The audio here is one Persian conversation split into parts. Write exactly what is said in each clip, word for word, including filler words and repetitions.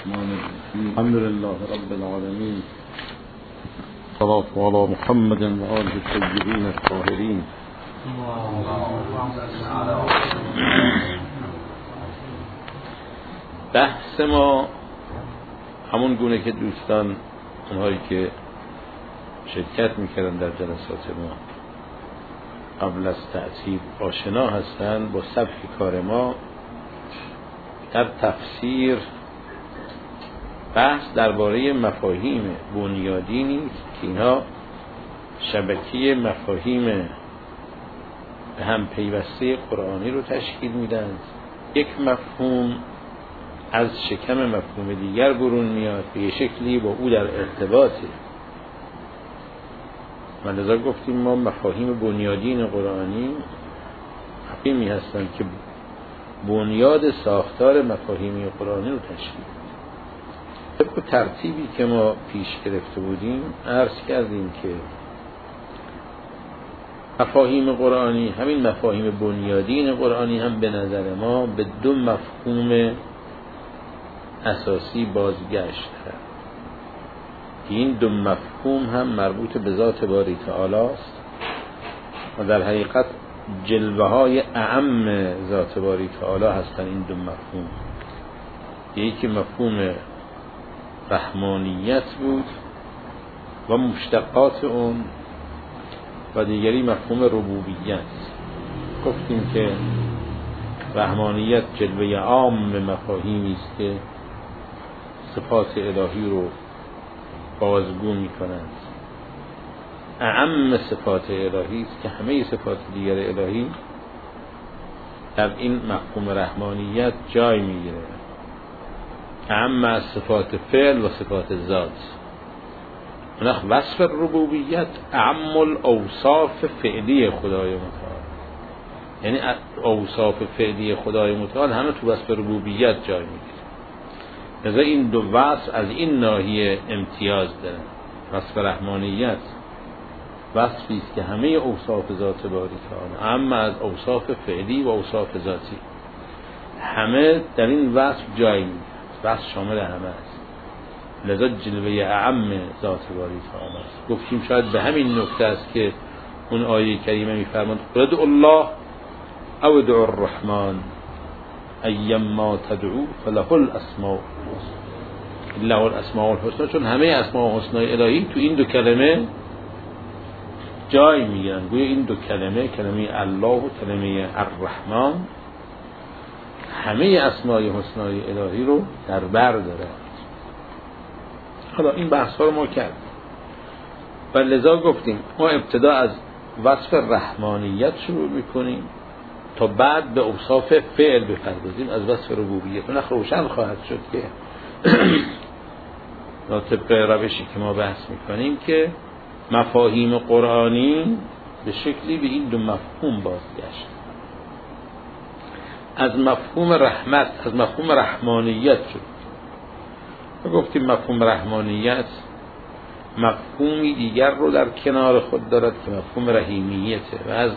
الرحمن الرحيم الحمد لله رب العالمين صلاة على محمد وآله الطيبين الطاهرين. بحث ما همون گونه که دوستان اونهایی که شرکت میکردن در جلسات ما قبل از تعطیل آشنا هستند با سبک کار ما در تفسیر. بحث درباره مفاهیم بنیادی نیست که اینها شبکه مفاهیم به هم پیوسته قرآنی رو تشکیل میدن. یک مفهوم از شکم مفهوم دیگر برون میاد به یه شکلی با او در ارتباطه. من لذا گفتیم ما مفاهیم بنیادین قرآنی مفاهیمی هستند که بنیاد ساختار مفاهیمی قرآنی رو تشکیل میدن. طبق ترتیبی که ما پیش گرفته بودیم عرض کردیم که مفاهیم قرآنی، همین مفاهیم بنیادین قرآنی هم به نظر ما به دو مفهوم اساسی بازگشت کرد. این دو مفهوم هم مربوط به ذات باری تعالی است و در حقیقت جلوه های اعم ذات باری تعالی هستند. این دو مفهوم، یکی مفهوم رحمانیت بود و مشتقات اون و دیگری مفهوم ربوبیت. گفتیم که رحمانیت جلوه عام مفاهیمی است که صفات الهی رو بازگو می کنند. اعم صفات الهی است که همه صفات دیگر الهی در این مفهوم رحمانیت جای می گیره. اعم از صفات فعل و صفات ذات. منخ وصف ربوبیت اعم الاوصاف فعلی خدای متعال، یعنی اوصاف فعلی خدای متعال همه تو وصف ربوبیت جای میگیره. لذا این دو وصف از این ناحیه امتیاز دارن. وصف رحمانیت وصفی است که همه اوصاف ذات باری تعالی، اما از اوصاف فعلی و اوصاف ذاتی همه در این وصف جای میگیره. وصف شامل همه است. لذا جلوه اعم ذات باری تعالی است. گفتیم شاید به همین نکته است که اون آیه کریمه میفرماید ادعوا الله او ادعوا الرحمن ایما تدعو فله الاسماء له الاسماء الحسنى، چون همه اسماء الحسنى الهی تو این دو کلمه جای میگیرن. گویا این دو کلمه، کلمه الله و کلمه الرحمن، همه اسماء حسنای الهی رو در بر داره. حالا این بحث ها رو ما کردیم و لذا گفتیم ما ابتدا از وصف رحمانیت شروع میکنیم تا بعد به اوصاف فعل بپردازیم از وصف ربوبیت. نخ روشن خواهد شد که طبق روشی که ما بحث میکنیم که مفاهیم قرآنی به شکلی به این دو مفهوم بازگشت. از مفهوم رحمت، از مفهوم رحمانیت شد و گفتیم مفهوم رحمانیت مفهومی دیگر رو در کنار خود دارد که مفهوم رحیمیته و از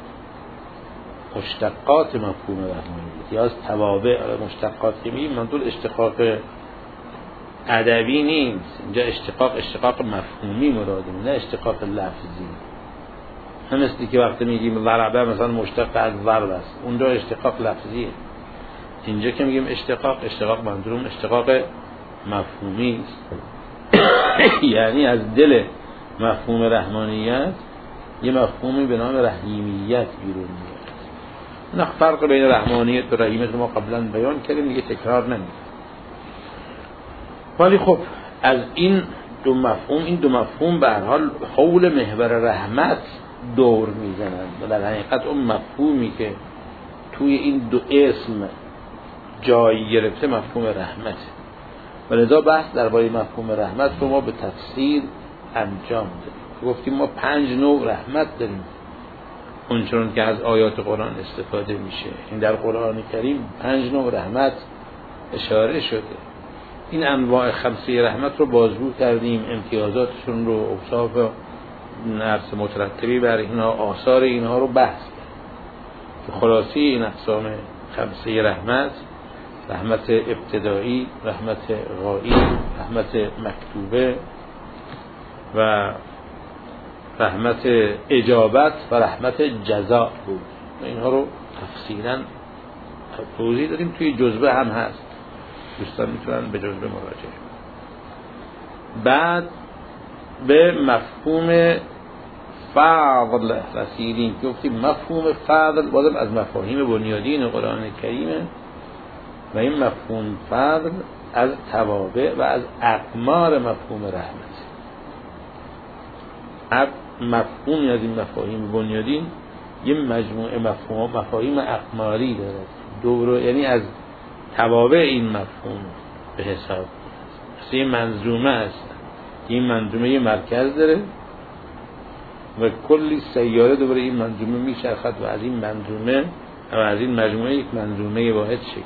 مشتقات مفهوم رحمانیت یا از توابع مشتقات که میگیم منظور اشتقاق ادبی نیست. اینجا اشتقاق اشتقاق مفهومی مرادیم، نه اشتقاق لفظی. همستی که وقتی میگیم ضربه مثلا مشتق از ضرب است، اونجا اشتقاق لفظیه. اینجا که میگیم اشتقاق اشتقاق منظورم اشتقاق مفهومی است. یعنی از دل مفهوم رحمانیت یه مفهومی به نام رحیمیت بیرون میاد. نه فرق بین رحمانیت و رحیمیت ما قبلا بیان کردیم، دیگه تکرار نمی‌کنم. ولی خب از این دو مفهوم، این دو مفهوم به هر حال حول محور رحمت دور میزنند و در حقیقت اون مفهومی که توی این دو اسم جای گرفته مفهوم رحمت. و لذا بحث درباره مفهوم رحمت رو ما به تفصیل انجام دادیم. گفتیم ما پنج نوع رحمت داریم اونچنان که از آیات قرآن استفاده میشه. این در قرآن کریم پنج نوع رحمت اشاره شده. این انواع خمسه رحمت رو بازگو کردیم، امتیازاتشون رو، اوصاف و نفس مترتبی بر اینها، آثار اینها رو بحث کردیم. خلاصی این اقسام خمسه رحمت رحمت ابتدایی، رحمت غایی، رحمت مکتوبه و رحمت اجابت و رحمت جزا بود. اینها رو تفصیلا توضیح دادیم، توی جزوه هم هست، دوستان میتونن به جزوه مراجعه. بعد به مفهوم فضل رسیدیم که گفتیم مفهوم فضل بازم از مفاهیم بنیادین قرآن کریمه و این مفهوم فضل از توابع و از اقمار مفهوم رحمت. مفهومی از این مفاهیم بنیادین یه مجموعه مفهوم مفاهیم اقماری دارد، دور یعنی از توابع این مفهوم به حساب است. یه منظومه است، این منظومه یه مرکز داره و کلی سیاره دوباره این منظومه میچرخد و از این منظومه و از این مجموعه یک منظومه واحد شکل.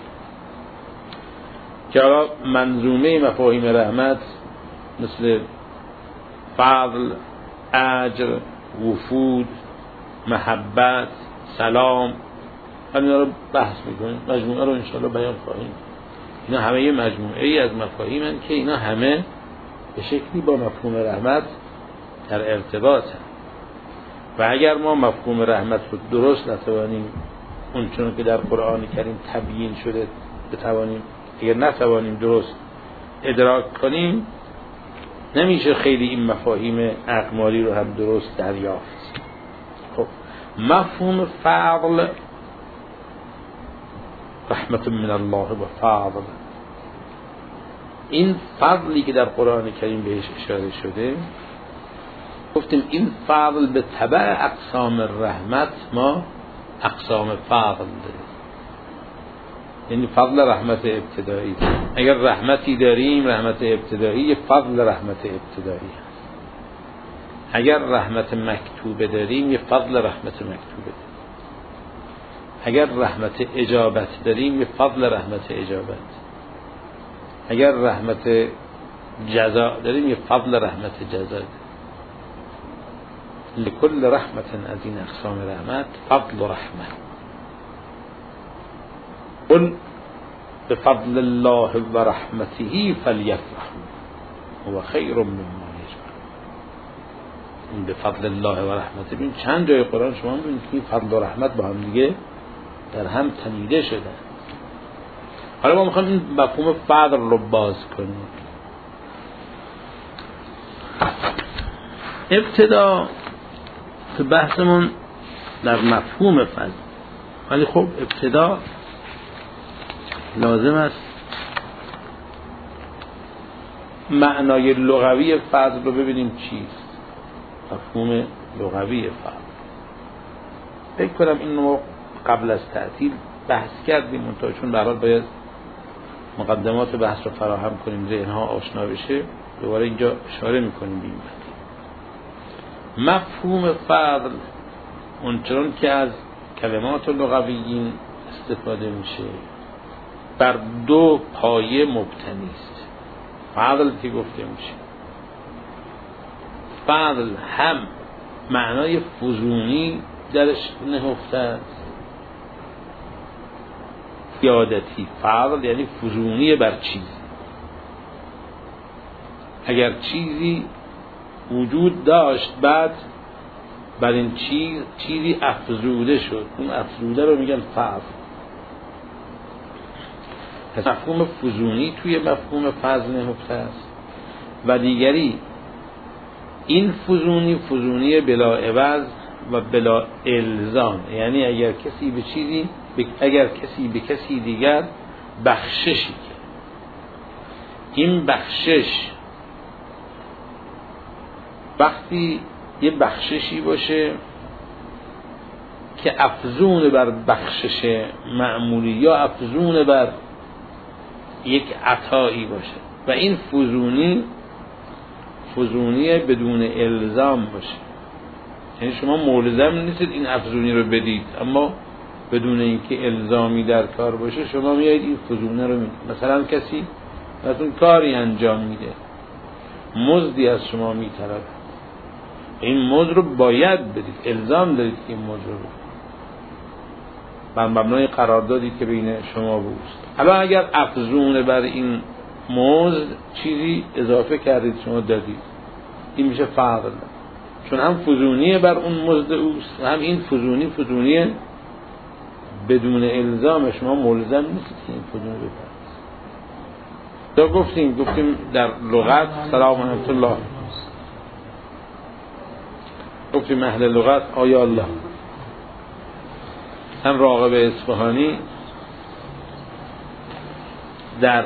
که حالا منظومه مفاهیم رحمت مثل فضل، اجر، وفود، محبت، سلام، همین رو بحث میکنیم، مجموعه رو انشاءالله بیان خواهیم. اینا همه یه مجموعه ای از مفاهیم هستند که اینا همه به شکلی با مفهوم رحمت در ارتباط هستند و اگر ما مفهوم رحمت رو درست نتوانیم اون چون که در قرآن کریم تبیین شده بتوانیم، اگر نتوانیم درست ادراک کنیم نمیشه خیلی این مفاهیم اقماری رو هم درست دریافت. خب مفهوم فضل رحمت من الله و فضل، این فضلی که در قرآن کریم بهش اشاره شده، گفتیم این فضل به تبع اقسام رحمت ما اقسام فضل داریم، یعنی فضل رحمت ابتدایی. اگر رحمتی داریم رحمت ابتدایی فضل رحمت ابتدایی هست. اگر رحمت مکتوبه داریم یه فضل رحمت مکتوبه داریم. اگر رحمت اجابت داریم یه فضل رحمت اجابت. اگر رحمت جزا داریم یه فضل رحمت جزا داریم. لكل رحمت از این اقسام رحمت فضل رحمه. قل بفضل الله و رحمته فلیفرحوا هو خیر مما یجمعون. این بفضل الله و رحمته، ببین چند جای قرآن شما ببینید که فضل و رحمت با هم دیگه در هم تنیده شدن. حالا ما میخوایم این مفهوم فضل رو باز کنیم. ابتدا تو بحثمون در مفهوم فضل، ولی خب ابتدا لازم است معنای لغوی فضل رو ببینیم چیست. مفهوم لغوی فضل فکر کنم اینو قبل از تعطیل بحث کردیم، منتها چون به هر حال باید مقدمات بحث رو فراهم کنیم ذهنها آشنا بشه، دوباره اینجا اشاره میکنیم بیم. مفهوم فضل اونچنان که از کلمات لغویین استفاده میشه بر دو پایه مبتنی است. فضل که گفته میشه، فضل هم معنای فزونی درش نهفته است، یادتی. فضل یعنی فزونی بر چیز. اگر چیزی وجود داشت بعد بر این چیز چیزی افزوده شد، اون افزوده رو میگن فضل. مفهوم فزونی توی مفهوم فضل نهفته است و دیگری این فزونی فزونی بلا عوض و بلا الزام، یعنی اگر کسی به چیزی اگر کسی به کسی دیگر بخششی کرد، این بخشش وقتی یه بخششی باشه که افزون بر بخشش معمولی یا افزون بر یک عطایی باشه و این فزونی فزونی بدون الزام باشه، یعنی شما ملزم نیستید این افزونی رو بدید، اما بدون اینکه الزامی در کار باشه شما میایید این فزونه رو میدید. مثلا کسی براتون کاری انجام میده، مزدی از شما میطلبه، این مزد رو باید بدید، الزام دارید که این مزد رو بدید. بر مبنای قراردادی که بین شما بود. حالا اگر افزون بر این مزد چیزی اضافه کردید شما دادید، این میشه فضل، چون هم فزونی بر اون مزد اوست، هم این فزونی فزونی بدون الزام شما ملزم نیست که این فزونی بپردازید. دا گفتیم گفتیم در لغت سلام علیکم الله، گفتیم اهل لغت آیا الله. هم راغب اصفهانی در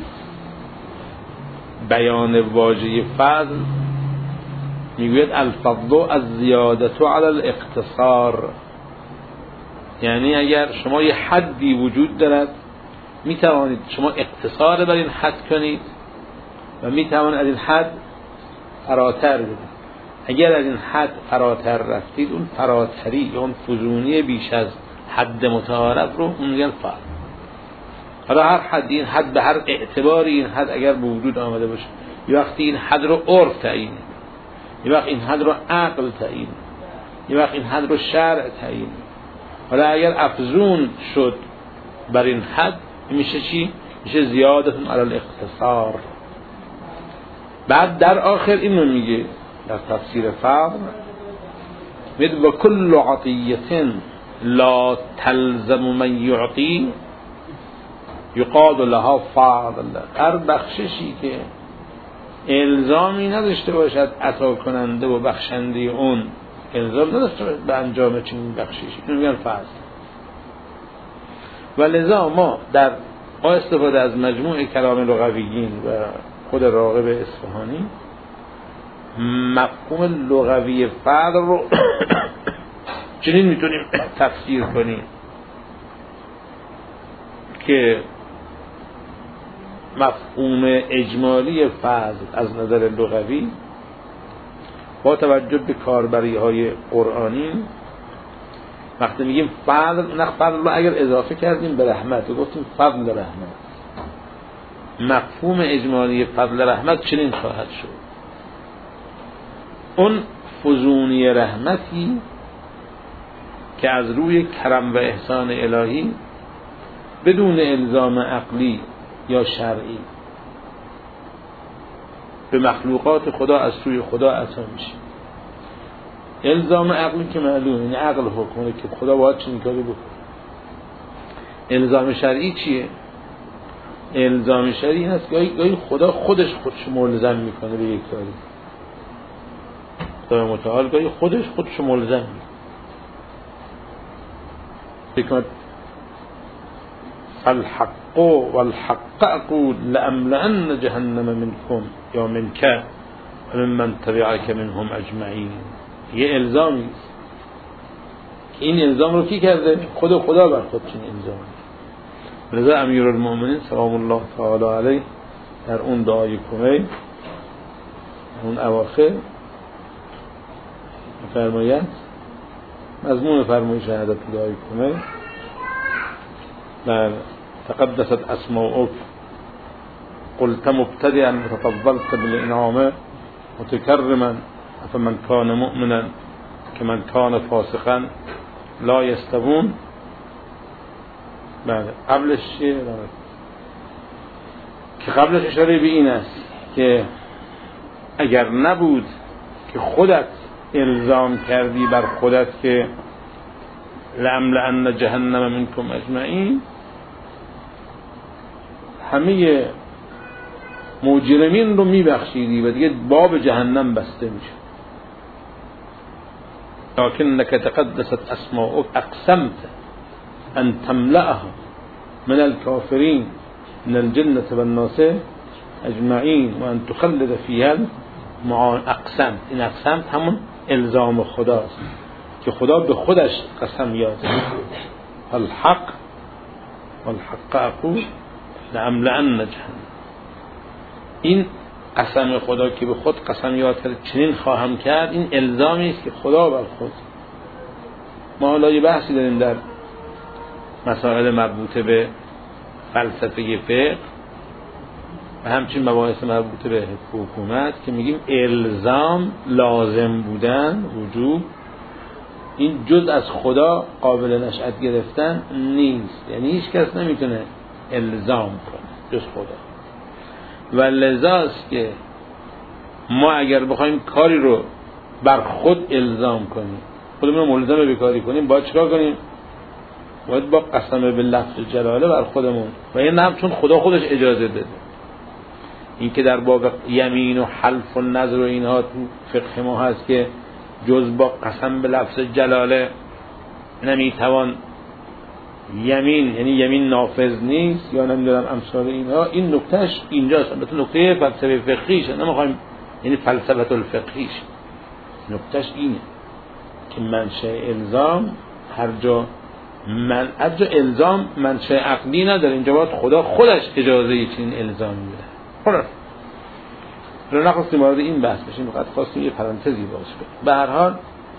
بیان واژه فضل میگوید الفضل از زیادت علی الاقتصار، یعنی اگر شما یه حدی وجود دارد میتوانید شما اقتصار بر این حد کنید و میتوانید از این حد فراتر بدید. اگر از این حد فراتر رفتید، اون فراتری یا اون فزونی بیش از حد متعارف رو اون میگن فضل. حالا هر حد، این حد به هر اعتباری این حد اگر به وجود آمده باشه، یه وقتی این حد رو عرف تعیین، یه وقت این حد رو عقل تعیین، یه وقت این حد رو شرع تعیین. حالا اگر افزون شد بر این حد میشه چی؟ میشه زیادتون علی الاختصار. بعد در آخر اینو میگه در تفسیر فضل، میگه و کل عطیه لا تلزم من یعطی یقاد لها فضل. هر بخششی که الزامی نداشته باشد عطا کننده و بخشنده اون الزام نداشته باشد به انجام چنین بخششی، اینو میگن فضل. و لذا ما در با استفاده از مجموع کلام لغویین و خود راغب اصفهانی مفهوم لغوی فضل رو چنین میتونیم تفسیر کنیم که مفهوم اجمالی فضل از نظر لغوی با توجه به کاربری های قرآنی، وقتی میگیم فضل، نه فضل رو اگر اضافه کردیم به رحمت و گفتیم فضل رحمت، مفهوم اجمالی فضل رحمت چنین خواهد شد: اون فزونی رحمتی که از روی کرم و احسان الهی بدون الزام عقلی یا شرعی به مخلوقات خدا از سوی خدا عطا میشه. الزام عقلی که معلومه، یعنی عقل حکمه که خدا باید چنین کاری بکنه. الزام شرعی چیه؟ الزام شرعی این است گاهی گاهی خدا خودش خودش ملزم میکنه به یک کاری. خدا متعال گاهی خودش خودش ملزم میکنه. حکمت الحق والحق اقول لأملأن جهنم منكم یا منك ومن تبعك منهم اجمعین. یه الزامی است که این الزام رو کی کرده؟ خود خدا بر خود چنین الزامی. لذا امیرالمؤمنین سلام الله تعالی علیه در اون دعای کمیل اون اواخر فرماید، مضمون فرمایش شهادت دعای کمیل: در تقدست اسماؤک قلت مبتدئا وتفضلت بالانعام متکرما فمن کان مؤمنا که من کان فاسقا لا یستوون. بله قبلش چیه؟ که قبلش اشاره به این است که اگر نبود که خودت الزام کردی بر خودت که لأملأن جهنم منکم اجمعین، همه مجرمین رو میبخشیدی و دیگه باب جهنم بسته میشه. لکنک تقدست اسماؤک اقسمت ان تملأها من الكافرین من الجنة والناس اجمعین و ان تخلد فیها المعان. اقسمت، این اقسمت همون الزام خداست که خدا به خودش قسم یاد الحق والحق اقول لأملأن جهنم. این قسم خدا که به خود قسم یاد کرد چنین خواهم کرد، این الزامی است که خدا بر خود. ما حالا یه بحثی داریم در مسائل مربوطه به فلسفه فقه و همچنین مباحث مربوطه به حکومت که میگیم الزام، لازم بودن، وجوب این جز از خدا قابل نشأت گرفتن نیست، یعنی هیچ کس نمیتونه الزام کنه جز خدا. و لذاست که ما اگر بخوایم کاری رو بر خود الزام کنیم، خودمون رو ملزم به کاری کنیم، باید چیکار کنیم؟ باید با قسم به لفظ جلاله بر خودمون، و این هم چون خدا خودش اجازه داده. این که در باب یمین و حلف و نذر و اینها تو فقه ما هست که جز با قسم به لفظ جلاله نمیتوان یمین، یعنی یمین نافذ نیست یا نمیدونم امثال اینها، این نکتهش اینجاست. البته نکته فلسفه فقهیش نمیخوایم، یعنی فلسفه الفقهیش نکتهش اینه که منشأ الزام هر جا من هر جا الزام منشأ عقلی نداره، اینجا باید خدا خودش اجازه این الزام میده. خلاص رو نخواستیم وارد این بحث بشیم، فقط خواستیم یه پرانتزی باز کنیم. به هر حال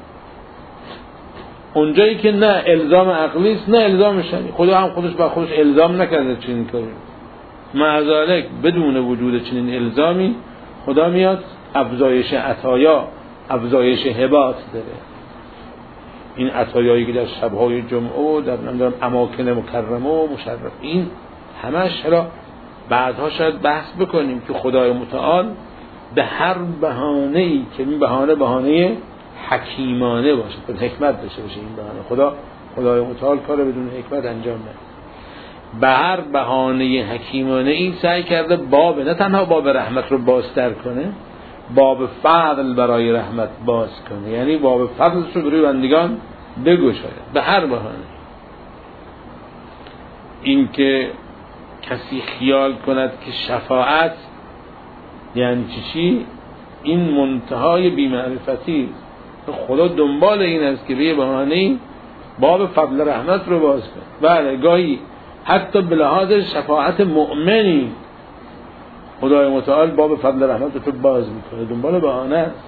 اونجایی که نه الزام عقلی است نه الزام شرعی، خدا هم خودش با خودش الزام نکرده چنین کاری. مع ذلک بدون وجود چنین الزامی خدا میاد افزایش عطایا، افزایش هبات داره. این عطایایی که در شب‌های جمعه و در نمیدونم اماکن مکرمه و مشرف، این همش را بعدها شاید بحث بکنیم که خدای متعال به هر بهانه‌ای که این بهانه بهانه حکیمانه باشه، به حکمت داشته باشه، این بهانه خدا خدای متعال کار بدون حکمت انجام نده. به هر بهانه حکیمانه این سعی کرده باب نه تنها باب رحمت رو بازتر کنه، باب فضل برای رحمت باز کنه، یعنی باب فضلش رو برای بندگان بگشاید به هر بهانه. این که کسی خیال کند که شفاعت یعنی چی چی، این منتهای بی‌معرفتی. خدا دنبال این است که به یه بهانه‌ای باب فضل رحمت رو باز کنه. بله گاهی حتی به لحاظ شفاعت مؤمنی خدای متعال باب فضل رحمت رو باز میکنه، دنبال بهانه است.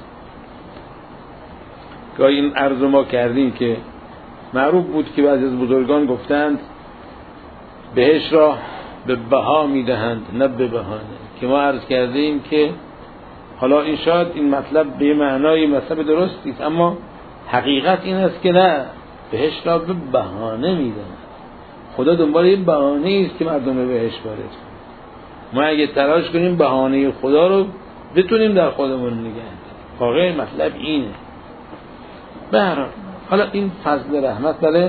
گاهی این عرض ما کردیم که معروف بود که بعضی از بزرگان گفتند بهش را به بها میدهند نه به بهانه، که ما عرض کردیم که حالا این شاید این مطلب به معنای مطلب درستی است، اما حقیقت این است که نه، بهش را به بهانه میدهند. خدا دنبال این بهانه است که مردم رو بهش وارد کنه. ما اگه تلاش کنیم بهانه خدا رو بتونیم در خودمون نگه داریم، واقعا مطلب اینه. به هر حال حالا این فضل رحمت داره،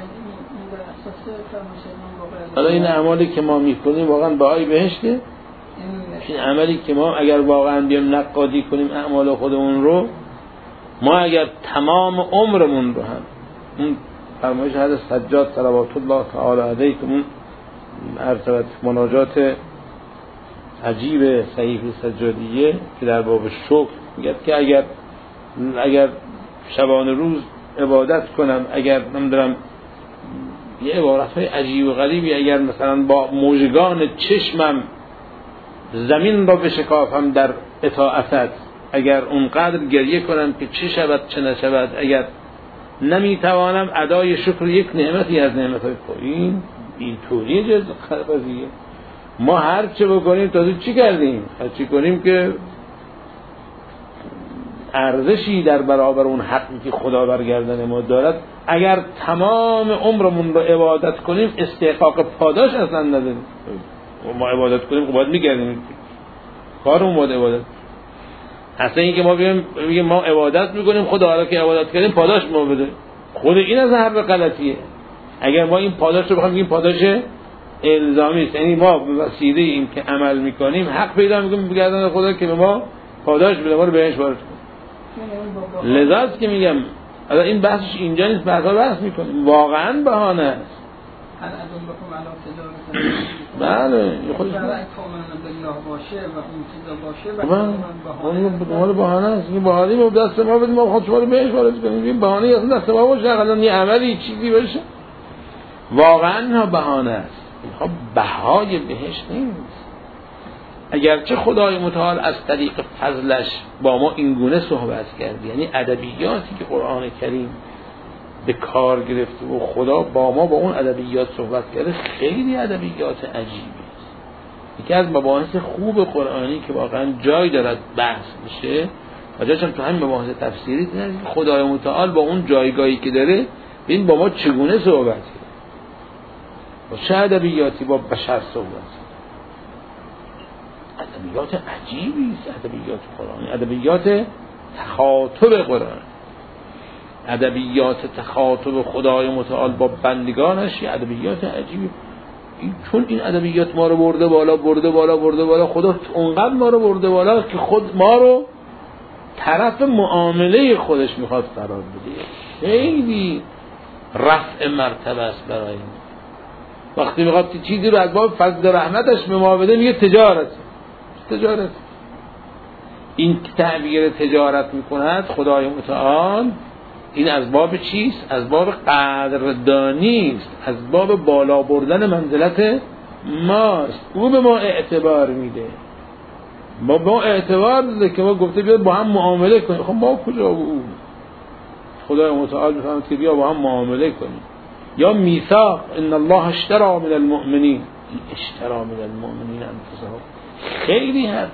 حالا این اعمالی که ما میکنیم واقعا بهای بهشته. این عملی که ما اگر واقعا بیام نقادی کنیم اعمال خودمون رو، ما اگر تمام عمرمون رو هم اون فرمایش حضرت سجاد صلوات الله تعالی علیه که اون ارتباط مناجات عجیب صحیح سجادیه که در باب شکر میگه که اگر اگر شبانه روز عبادت کنم، اگر نمیدونم یه عبارت‌های عجیب و غریبی، اگر مثلا با موجگان چشمم زمین را بشکافم در اطاعتت، اگر اونقدر گریه کنم که چه شود چه نشود، اگر نمیتوانم ادای شکر یک نعمتی از نعمت‌های این این طوری جز قضیه. ما هر چه بکنیم تازه چی کردیم؟ هر چی کنیم که ارزشی در برابر اون حقی که خدا برگردن ما دارد، اگر تمام عمرمون رو عبادت کنیم استحقاق پاداش اصلا نداریم. ما عبادت کنیم باید میگردیم کارمون باید عبادت. اصلا این که ما بگیم ما عبادت میکنیم خدا حالا که عبادت کردیم پاداش ما بده، خود این از حرف غلطیه. اگر ما این پاداش رو بخوایم بگیم پاداش الزامی است، یعنی ما به وسیله این که عمل میکنیم حق پیدا میکنیم بگردن خدا که به ما پاداش بده، ما رو بهش وارد کنه. لذاست که میگم الان این بحثش اینجا نیست، بعدا بحث میکنیم. واقعا بهانه است. بله خودش باشه و اون چیزا باشه و اون بهانه است. این بهانه ما دست ما بدیم ما خود شما رو بهش وارد کنیم. این بهانه اصلا دست ما باشه، اقلا یه عملی چیزی باشه واقعا ها بهانه است. خب بهای بهش نیست. اگرچه خدای متعال از طریق فضلش با ما این گونه صحبت کرد، یعنی ادبیاتی که قرآن کریم به کار گرفته و خدا با ما با اون ادبیات صحبت کرده خیلی ادبیات عجیبی است. یکی از مباحث خوب قرآنی که واقعا جای دارد بحث بشه و جاشم تو همین مباحث تفسیری دیدن خدای متعال با اون جایگاهی که داره ببین با ما چگونه صحبت کرد، با چه ادبیاتی با بشر صحبت کرد. ادبیات عجیبی است، ادبیات قرآنی، ادبیات تخاطب قرآن، ادبیات تخاطب خدای متعال با بندگانش، یه ادبیات عجیبی. این چون این ادبیات ما رو برده بالا برده بالا برده بالا، خدا اونقدر ما رو برده بالا که خود ما رو طرف معامله خودش میخواد قرار بده. خیلی رفع مرتبه است برای این. وقتی میخواد چیزی رو از باب فضل رحمتش به ما بده میگه تجارت. تجارت این تعبیر تجارت میکند خدای متعال، این از باب چیست؟ از باب قدردانی است، از باب بالا بردن منزلت ماست. او به ما اعتبار میده، ما با اعتبار داده که ما گفته بیاد با هم معامله کنیم. خب ما کجا او خدای متعال میفهمد که بیا با هم معامله کنیم. یا میثاق ان الله اشترى من المؤمنین، اشترى من المؤمنین انفسهم، خیلی هست.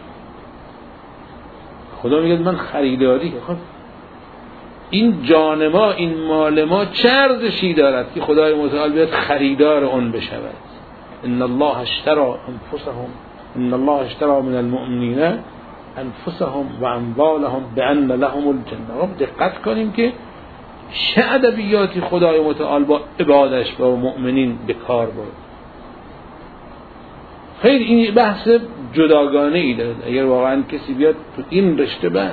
خدا میگه من خریداری. خب این جان ما، این مال ما چه ارزشی دارد که خدای متعال بیاد خریدار اون بشود؟ ان الله اشترى انفسهم، ان الله اشترى من المؤمنین انفسهم و اموالهم بان لهم الجنه. رب دقت کنیم که چه ادبیاتی خدای متعال با عبادش با مؤمنین به کار برد. خیلی این بحث جداگانه ای داره. اگر واقعا کسی بیاد تو این رشته بحث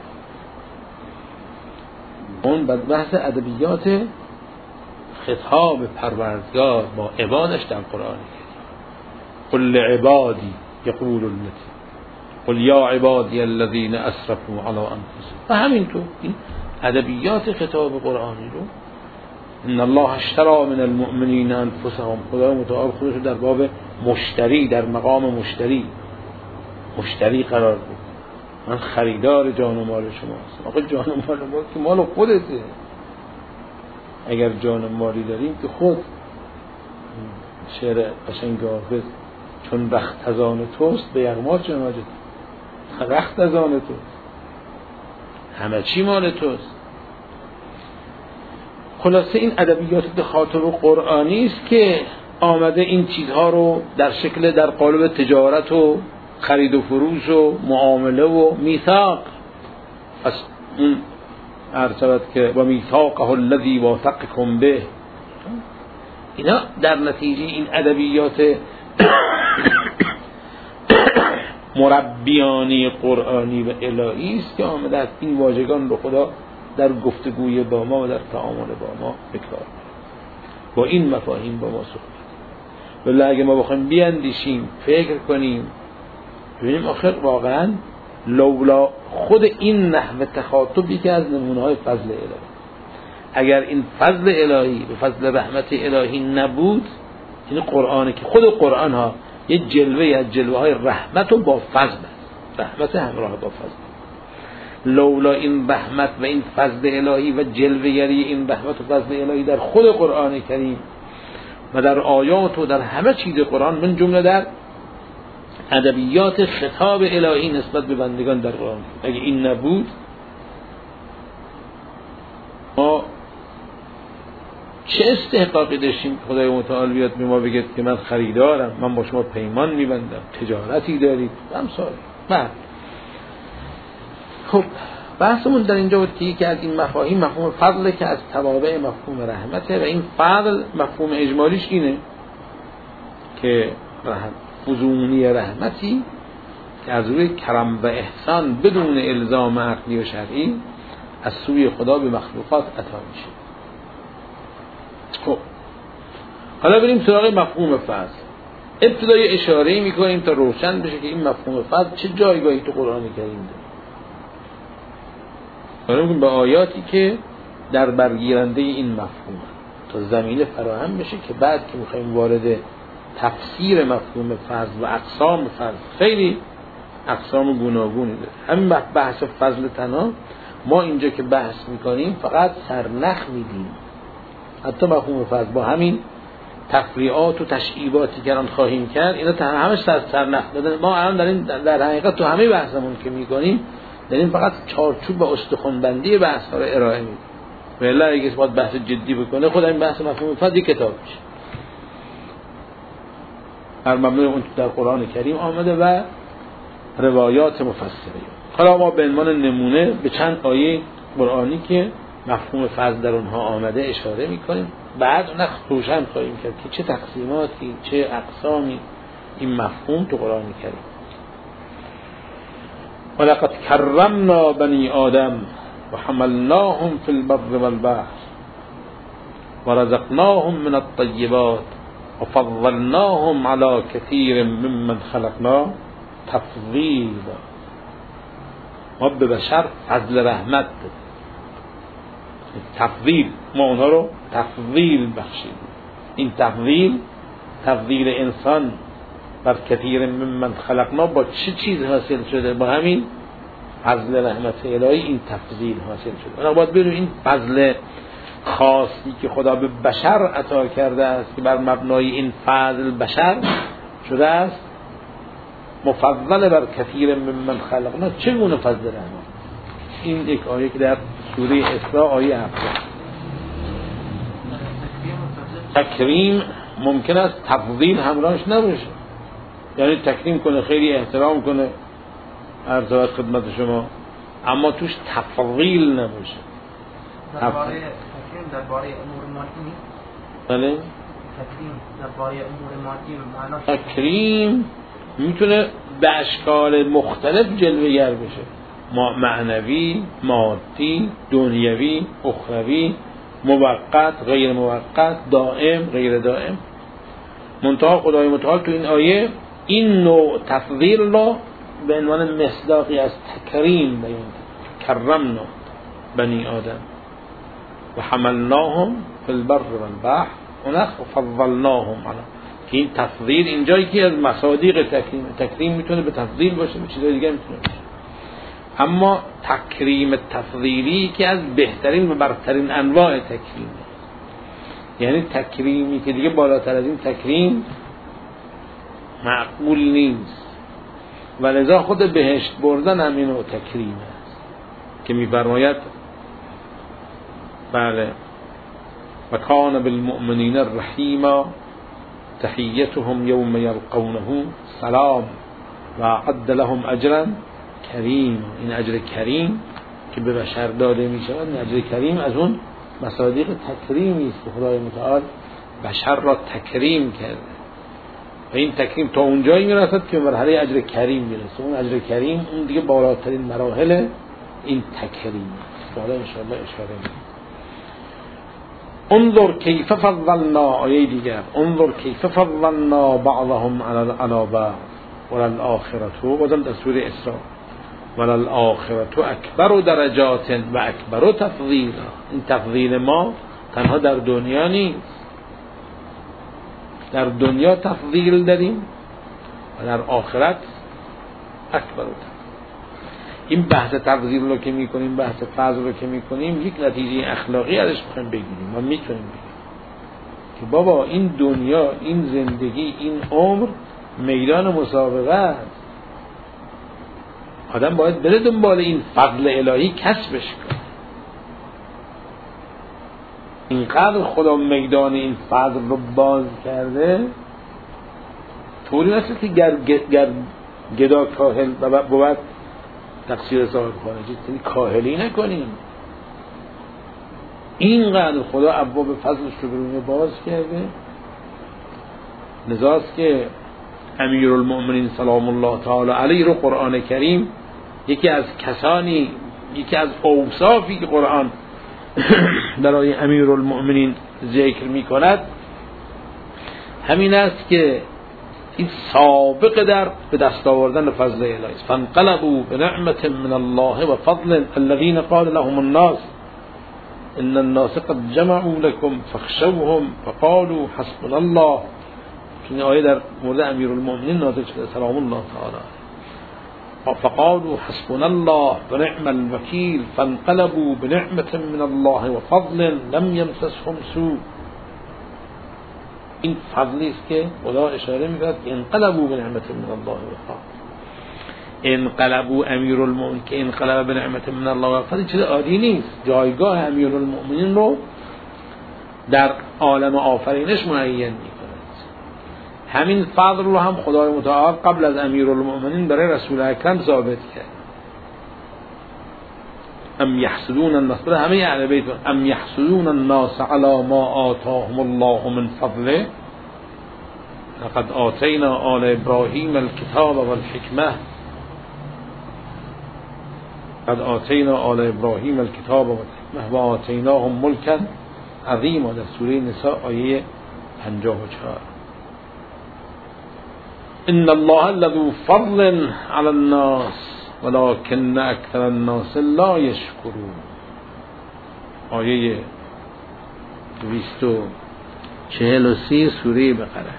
اون بحث ادبیات خطاب پروردگار با عبادش در قرآن. قل لعبادی یقول التي، قل یا عبادی الذین اسرفوا علی انفسهم. و همینطور این ادبیات خطاب قرآنی رو ان الله اشترى من المؤمنین انفسهم، خدای متعال خودش در باب مشتری، در مقام مشتری مشتری قرار بود. من خریدار جان و مال شماست. آقا جان و مال ما که مال خودته. اگر جان و مالی داریم که خود شعر قشنگ حافظ چون رخت از آن توست به یغما چه حاجت، رخت از آن توست، همه چی مال توست. خلاصه این ادبیات تخاطب قرآنی است که آمده این چیزها رو در شکل در قالب تجارت و خرید و فروش و معامله و میثاق، پس اون عرض که با میثاقه الذی واثقکم به، اینا در نتیجه این ادبیات مربیانی قرآنی و الهی است که آمده از این واژگان رو خدا در گفتگوی با ما و در تعامل با ما بکار با این مفاهیم با ما صحبت. ولی اگه ما بخوایم بیاندیشیم فکر کنیم ببینیم آخر واقعا لولا خود این نحو تخاطبی که از نمونه‌های فضل الهی، اگر این فضل الهی به فضل رحمت الهی نبود، این قرآن که خود قرآن ها یه جلوه از جلوه های رحمت و با فضل است، رحمت همراه با فضل. لولا این رحمت و این فضل الهی و جلوه‌گری این رحمت و فضل الهی در خود قرآن کریم و در آیات و در همه چیز قرآن، من جمله در ادبیات خطاب الهی نسبت به بندگان در قرآن، اگه این نبود ما چه استحقاقی داشتیم خدای متعال بیاد به ما بگه که من خریدارم، من با شما پیمان میبندم، تجارتی دارید امثال. بعد خب بحثمون در اینجا بود که یکی از این مفاهیم مفهوم فضل که از توابع مفهوم رحمته و این فضل مفهوم اجمالیش اینه که فزونی رحمتی که از روی کرم و احسان بدون الزام عقلی و شرعی از سوی خدا به مخلوقات عطا میشه. خب حالا بریم سراغ مفهوم فضل. ابتدای اشاره میکنیم تا روشن بشه که این مفهوم فضل چه جایگاهی تو قرآن کریم داره. حالا میگیم به آیاتی که در برگیرنده این مفهوم تا زمینه فراهم بشه که بعد که میخوایم وارد تفسیر مفهوم فضل و اقسام فضل، خیلی اقسام گوناگونی داره. همین بحث فضل تنها ما اینجا که بحث میکنیم فقط سرنخ میدیم. حتی مفهوم فضل با همین تفریعات و تشعیباتی که الان خواهیم کرد اینا همش سرنخ دادن. ما الان در این در حقیقت تو همه بحثمون که میکنیم داریم فقط چارچوب و استخوان‌بندی بحث ها رو ارائه میدیم. ولی اگه باید بحث جدی بکنه خود این بحث مفهوم فضل کتاب میشه هر مبنای اون در قرآن کریم آمده و روایات مفسره. حالا ما به عنوان نمونه به چند آیه قرآنی که مفهوم فضل در اونها آمده اشاره میکنیم، بعد اون روشن خواهیم کرد که چه تقسیماتی چه اقسامی این مفهوم تو قرآن کریم. ولقد کرمنا بنی آدم و حملناهم فی البر والبحر و رزقناهم من الطیبات و فضلناهم علی کثیر ممن خلقنا تفضیلا. ما به بشر فضل رحمت تفضیل، ما اونها رو تفضیل بخشیدیم. این تفضیل تفضیل انسان بر کثیر ممن خلقنا با چه چیز حاصل شده؟ با همین فضل رحمت الهی این تفضیل حاصل شده. انا باید ببینیم این فضل خاصی که خدا به بشر عطا کرده است که بر مبنای این فضل بشر شده است مفضل بر کثیر ممن خلقنا. چگونه فضل رحمت؟ این یک آیه که در سوره اسراء آیه هفت. تکریم ممکن است تفضیل همراهش نباشه، یعنی تکریم کنه، خیلی احترام کنه، عرض خدمت شما، اما توش تفضیل نباشه. درباره تکریم درباره امور مادی نیست. بله، تکریم درباره امور مادی معناش تکریم میتونه به اشکال مختلف جلوه‌گر بشه، معنوی، مادی، دنیوی، اخروی، موقت، غیر موقت، دائم، غیر دائم. منتها خدای متعال تو این آیه این نوع تفضیل را به عنوان مصداقی از تکریم بیان کرمنا بنی آدم و حملناهم فی البر والبحر و فضلناهم علی. که این تفضیل اینجایی که از مصادیق تکریم، تکریم میتونه به تفضیل باشه، به چیزای دیگه میتونه باشه، اما تکریم تفضیلی که از بهترین و برترین انواع تکریم، یعنی تکریمی که دیگه بالاتر از این تکریم معقول نیست. و لذا خود بهشت بردن هم اینو تکریم است که می‌فرماید بله و کان بالمؤمنین الرحیما تحیتهم یوم یلقونه سلام و اعد لهم اجرا کریم. این اجر کریم که به بشر داده می شود، این اجر کریم از اون مصادیق تکریمی است که خدای متعال بشر را تکریم کرده و این تکریم تا اونجایی میرسد که مرحله اجر کریم میرسه. اون اجر کریم اون دیگه بالاترین مراحل این تکریم است. حالا ان شاء الله اشاره می‌کنم. انظر کیف فضلنا، آیه دیگر، انظر کیف فضلنا بعضهم علی بعض وللآخرة، بازم در سوره اسراء، وللآخرة اکبر درجات و اکبر تفضیلا. این تفضیل ما تنها در دنیا نیست، در دنیا تفضیل داریم و در آخرت اکبر تفضیل. این بحث تفضیل رو که میکنیم، بحث فضل رو که میکنیم، یک نتیجه اخلاقی ازش میخوایم بگیریم و میتونیم بگیریم که بابا این دنیا، این زندگی، این عمر میدان مسابقه است. آدم باید بره دنبال این فضل الهی کسبش کنه. اینقدر خدا میدان این فضل رو باز کرده، طوری نیست که گر, گر گدا کاهل و بود تقصیر صاحب خانجی، یعنی کاهلی نکنیم. اینقدر خدا ابواب فضلش رو برونه باز کرده. لذاست که امیرالمؤمنین سلام الله تعالی علیه رو قرآن کریم یکی از کسانی، یکی از اوصافی که قرآن برای امیرالمؤمنین ذکر می کند همین است که این سابق در به دست آوردن فضل الهی است. فانقلبوا بنعمت من الله و فضل الذين قال لهم الناس ان الناس قد جمعوا لكم فاخشوهم فقالوا حسبنا الله. این آیه در مورد امیرالمؤمنین نازل شده سلام الله تعالی. فقالوا حسبنا الله ونعم الوكيل فانقلبوا بنعمة من الله وفضل لم يمسسهم سوء. این فضلی است که خدا اشاره می‌کند که انقلبوا بنعمة من الله وفضل. انقلبوا امیرالمؤمنین که انقلب به نعمت من الله و فضل چیز عادی نیست. جایگاه امیرالمؤمنین رو در عالم آفرینش معین می‌کند. همین فضل رو هم خدای متعال قبل از امیرالمؤمنین برای رسول اکرم ثابت کرد. ام یحسدون الناس، همه اهل بیت ام یحسدون الناس علی ما آتاهم الله من فضله لقد آتینا آل ابراهیم الکتاب والحکمه قد آتینا آل ابراهیم الکتاب والحکمه و آتیناهم ملکا عظیما در سوره نساء آیه پنجاه و چهار. ان الله لذو فضل علی الناس ولكن اکثر الناس لا یشکرون. آیه دویست و چهل و سی سوره بقره.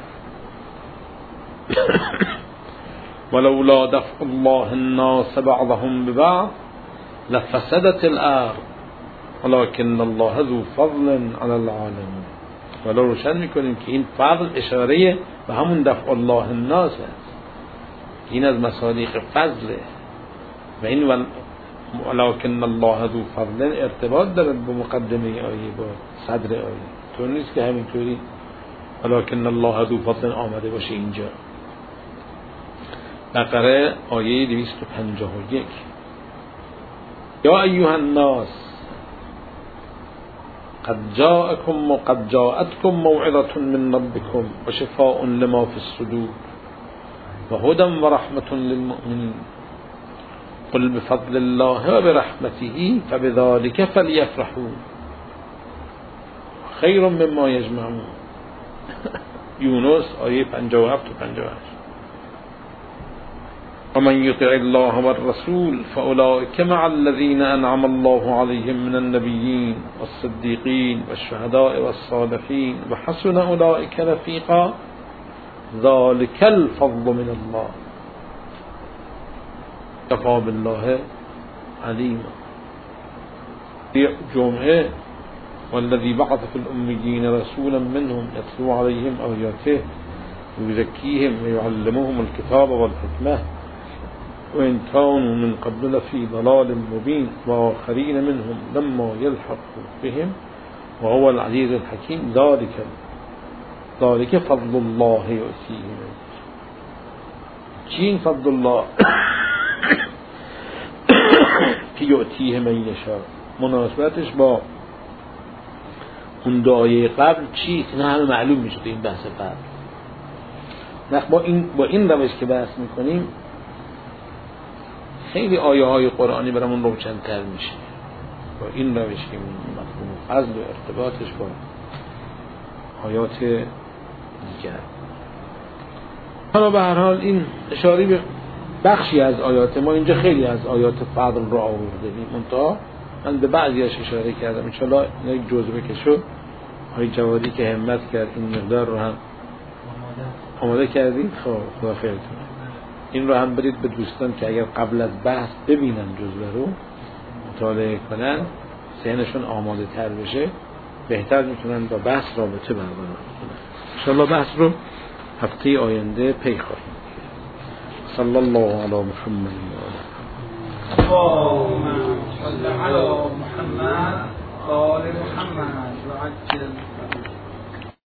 ولولا دفع الله الناس بعضهم ببعض لفسدت الارض ولكن الله ذو فضل على العالمين. ولی روشن میکنیم که این فضل اشاره به همون دفع الله الناس است. این از مصادیق فضله و این ولكن الله ذو فضل ارتباط داره به مقدمه آیه با صدر آیه. طور نیست که همینطوری ولكن الله ذو فضل آمده باشه اینجا. بقره آیه دویست و پنجاه و یک. یا ایها الناس قد جاءكم وقد جاءتكم موعظة من ربكم وشفاء لما في الصدور وهدى ورحمة للمؤمنين قل بفضل الله وبرحمته فبذلك فليفرحوا خير مما يجمعون. یونس آیه پنجاه و هفت و پنجاه و هشت. ومن يطع الله والرسول فأولئك مع الذين أنعم الله عليهم من النبيين والصديقين والشهداء والصالحين وحسن أولئك رفيقا ذلك الفضل من الله كفى بالله عليما. جمعه والذي بعث في الأميين رسولا منهم يتلو عليهم آياته ويزكيهم ويعلمهم الكتاب والحكمة وإن كانوا من قبل لفي ضلال مبين وآخرين منهم لما يلحقوا بهم وهو العزيز الحكيم. ذلك ذلك فضل الله يؤتيه من چین فضل الله که یعطیه من یشاء. مناسبتش با اون دعای قبل چیست؟ نه همه معلوم میشه این بحث قبل. نخ با این با این روش که بحث میکنیم خیلی آیه های قرآنی برامون روشن‌تر میشه. با این روش که مفهوم فضل و ارتباطش با آیات دیگر. حالا به هر حال این اشاره به بخشی از آیات ما، اینجا خیلی از آیات فضل رو آورده منتها من به بعضیش اشاره کردم. انشالله یک جزوه که شد های جوادی که همت کرد این مقدار رو هم آماده کردید. خب خدا خیرتون. این رو هم برید به دوستان که اگر قبل از بحث ببینن جزوه رو مطالعه کنن ذهنشون آماده تر بشه، بهتر میتونن با بحث رابطه برقرار کنن. انشالله بحث رو هفته آینده پی خواهیم. صلی الله علی محمد و آله. اللهم صل على محمد و آل محمد و عجل